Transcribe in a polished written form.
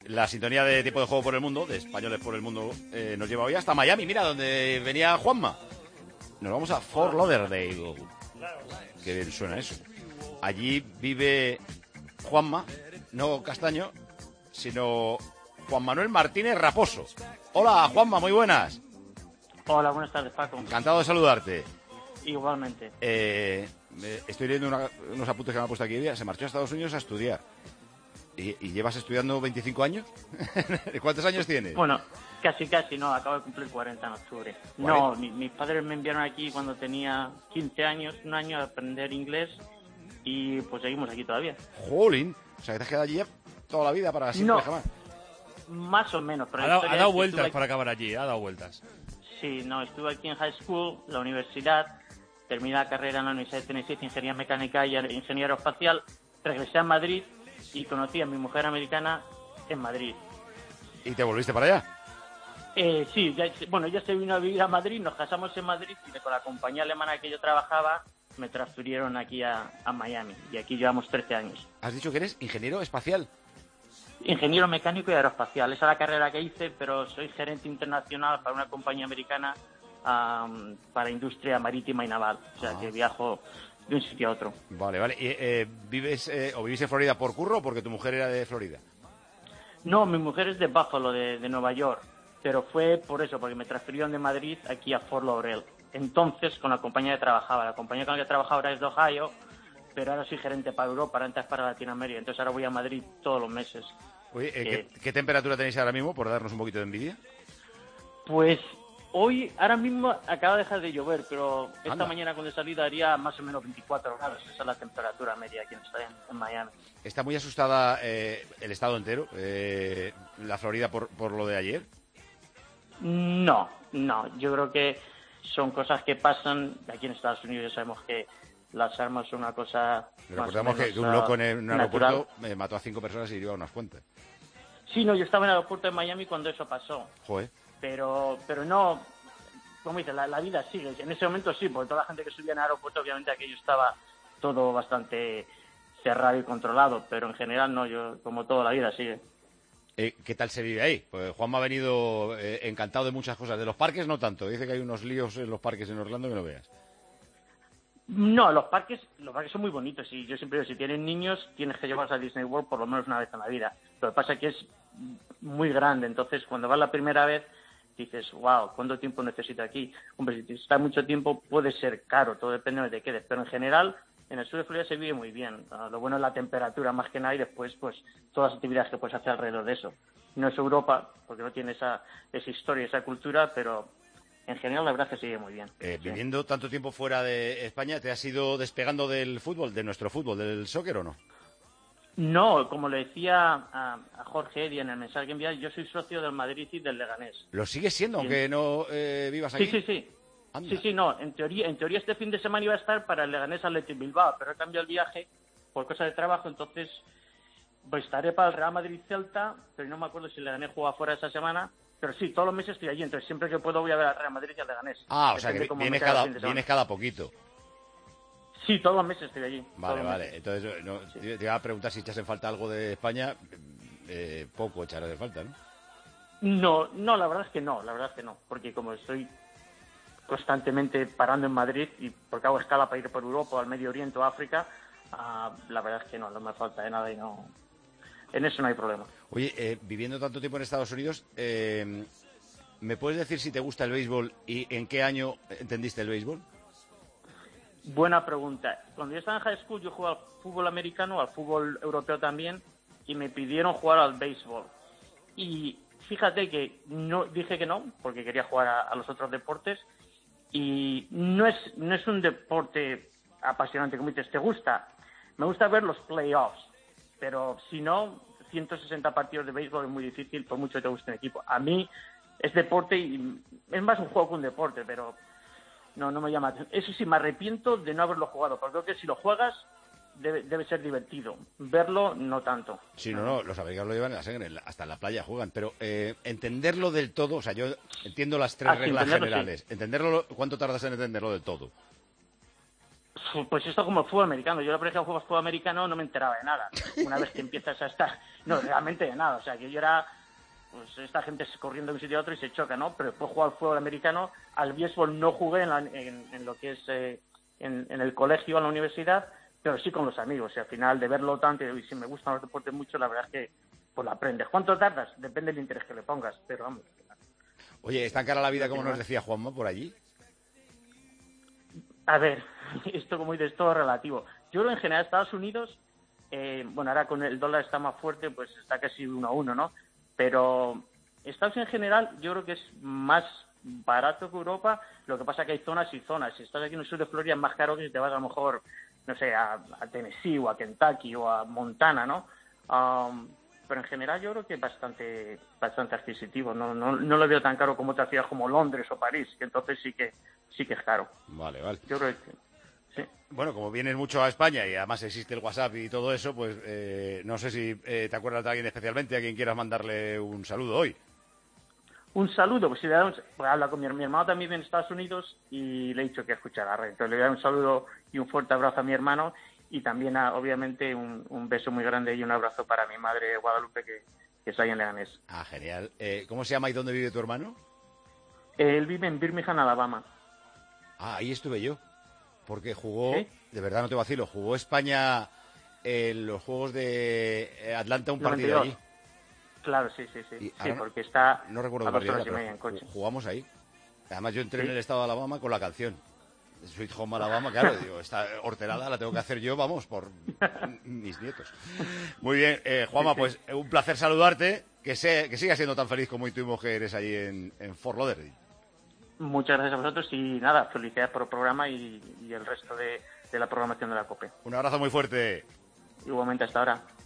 La sintonía de Tiempo de Juego por el Mundo, de Españoles por el Mundo, nos lleva hoy hasta Miami. Mira, donde venía Juanma. Nos vamos a Fort Lauderdale. Qué bien suena eso. Allí vive Juanma, no Castaño, sino Juan Manuel Martínez Raposo. Hola, Juanma, muy buenas. Hola, buenas tardes, Paco. Encantado de saludarte. Igualmente. Estoy leyendo unos apuntes que me ha puesto aquí. Se marchó a Estados Unidos a estudiar. ¿Y llevas estudiando 25 años? ¿Cuántos años tienes? Bueno, casi, no, acabo de cumplir 40 en octubre. No, mis padres me enviaron aquí cuando tenía 15 años, un año, a aprender inglés y pues seguimos aquí todavía. Jolín, o sea, que te has quedado allí toda la vida para siempre jamás. Más o menos. Pero ha dado vueltas para acabar allí, ha dado vueltas. Sí, no, estuve aquí en high school, la universidad, terminé la carrera en la Universidad de Tennessee, Ingeniería Mecánica y Ingeniero Espacial, regresé a Madrid y conocí a mi mujer americana en Madrid. ¿Y te volviste para allá? Sí, ella se vino a vivir a Madrid, nos casamos en Madrid y con la compañía alemana que yo trabajaba me transfirieron aquí a Miami y aquí llevamos 13 años. ¿Has dicho que eres ingeniero espacial? Ingeniero mecánico y aeroespacial, esa es la carrera que hice, pero soy gerente internacional para una compañía americana para industria marítima y naval, o sea que viajo de un sitio a otro. Vale. ¿Y vivís en Florida por curro o porque tu mujer era de Florida? No, mi mujer es de Buffalo, de Nueva York, pero fue por eso, porque me transfirieron de Madrid aquí a Fort Lauderdale. Entonces, con la compañía que trabajaba, la compañía con la que trabajaba ahora es de Ohio, pero ahora soy gerente para Europa, antes para Latinoamérica, entonces ahora voy a Madrid todos los meses. Oye, ¿qué temperatura tenéis ahora mismo, por darnos un poquito de envidia? Pues hoy, ahora mismo, acaba de dejar de llover, pero esta mañana cuando he salido haría más o menos 24 grados. Esa es la temperatura media aquí en Miami. ¿Está muy asustada el estado entero, la Florida, por lo de ayer? No, yo creo que son cosas que pasan. Aquí en Estados Unidos ya sabemos que las armas son una cosa... Recordamos que un loco en un aeropuerto mató a 5 personas y hirió a unas cuantas. Sí, no, yo estaba en el aeropuerto de Miami cuando eso pasó. Joder. Pero no, como dices, la vida sigue. En ese momento sí, porque toda la gente que subía en el aeropuerto, obviamente aquello estaba todo bastante cerrado y controlado, pero en general no, yo como toda la vida sigue. ¿Qué tal se vive ahí? Pues Juanma ha venido encantado de muchas cosas. De los parques no tanto. Dice que hay unos líos en los parques en Orlando que no veas. No, los parques son muy bonitos y yo siempre digo, si tienen niños tienes que llevarlos a Disney World por lo menos una vez en la vida. Lo que pasa es que es muy grande, entonces cuando vas la primera vez dices, wow, ¿cuánto tiempo necesito aquí? Hombre, si está mucho tiempo puede ser caro, todo depende de dónde te quedes, pero en general en el sur de Florida se vive muy bien. Lo bueno es la temperatura más que nada y después pues todas las actividades que puedes hacer alrededor de eso. No es Europa, porque no tiene esa historia, esa cultura, pero en general la verdad es que sigue muy bien. Viviendo tanto tiempo fuera de España, ¿te has ido despegando del fútbol, de nuestro fútbol, del soccer o no? No, como le decía a Jorge Eddy en el mensaje que envié, yo soy socio del Madrid y del Leganés. ¿Lo sigues siendo, aunque no vivas aquí? Sí. Sí, no, en teoría este fin de semana iba a estar para el Leganés Athletic Bilbao, pero he cambiado el viaje por cosas de trabajo, entonces pues estaré para el Real Madrid Celta, pero no me acuerdo si el Leganés juega fuera esa semana, pero sí, todos los meses estoy allí, entonces siempre que puedo voy a ver al Real Madrid y al Leganés. O sea que vienes cada poquito. Sí, todos los meses estoy allí. Vale. Entonces, te iba a preguntar si echas en falta algo de España. Poco echarás de falta, ¿no? No, la verdad es que no, porque como estoy constantemente parando en Madrid y porque hago escala para ir por Europa, al Medio Oriente o África, la verdad es que no me falta de nada y no, en eso no hay problema. Oye, viviendo tanto tiempo en Estados Unidos, ¿me puedes decir si te gusta el béisbol y en qué año entendiste el béisbol? Buena pregunta. Cuando yo estaba en high school yo jugaba al fútbol americano, al fútbol europeo también, y me pidieron jugar al béisbol. Y fíjate que no dije que no, porque quería jugar a los otros deportes, y no es un deporte apasionante, como dices, ¿te gusta? Me gusta ver los playoffs, pero si no, 160 partidos de béisbol es muy difícil, por mucho que te guste un equipo. A mí es deporte y es más un juego que un deporte, pero no me llama atención. Eso sí, me arrepiento de no haberlo jugado, porque creo que si lo juegas debe ser divertido. Verlo, no tanto. Sí, no, los americanos lo llevan en la sangre, hasta en la playa juegan, pero entenderlo del todo, o sea, yo entiendo las tres reglas generales. Sí. ¿Cuánto tardas en entenderlo del todo? Pues esto como el fútbol americano. Yo la primera vez que jugaba fútbol americano no me enteraba de nada. Una vez que empiezas a estar... No, realmente de nada. O sea, que yo era... Pues esta gente corriendo de un sitio a otro y se choca, ¿no? Pero después jugar al fútbol americano. Al béisbol no jugué en lo que es en el colegio, en la universidad, pero sí con los amigos. Y al final de verlo tanto y si me gustan los deportes mucho, la verdad es que pues lo aprendes. ¿Cuánto tardas? Depende del interés que le pongas, pero vamos. Oye, ¿es tan cara la vida como nos decía Juanma por allí? A ver, esto como dices, todo relativo. Yo creo en general Estados Unidos, bueno, ahora con el dólar está más fuerte, pues está casi 1-1, ¿no? Pero Estados Unidos en general yo creo que es más barato que Europa, lo que pasa que hay zonas y zonas. Si estás aquí en el sur de Florida es más caro que si te vas a lo mejor, no sé, a Tennessee o a Kentucky o a Montana, ¿no? Pero en general yo creo que es bastante adquisitivo. No lo veo tan caro como otras ciudades como Londres o París, que entonces sí que es caro. Vale, vale. Yo creo que sí. Bueno, como vienes mucho a España y además existe el WhatsApp y todo eso, pues no sé si te acuerdas de alguien especialmente a quien quieras mandarle un saludo hoy. Un saludo, pues si le da pues habla con mi hermano también en Estados Unidos y le he dicho que escucha la red. Entonces le doy un saludo y un fuerte abrazo a mi hermano y también obviamente un beso muy grande y un abrazo para mi madre Guadalupe que está ahí en Leganés. Ah, genial. ¿Cómo se llama y dónde vive tu hermano? Él vive en Birmingham, Alabama. Ah, ahí estuve yo. Porque jugó, ¿Sí? de verdad no te vacilo, jugó España en los Juegos de Atlanta un partido 92. allí. Claro, sí, Y sí, porque está no recuerdo a qué 2 partido horas era, y media pero en coche. jugamos ahí. Además yo entré ¿Sí? en el estado de Alabama con la canción. Sweet Home Alabama, claro, digo, esta horterada la tengo que hacer yo, vamos, por mis nietos. Muy bien, Juanma, Sí. pues un placer saludarte, que sigas siendo tan feliz como tu mujer eres allí en Fort Lauderdale. Muchas gracias a vosotros y nada, felicidades por el programa y el resto de la programación de la COPE. Un abrazo muy fuerte. Igualmente hasta ahora.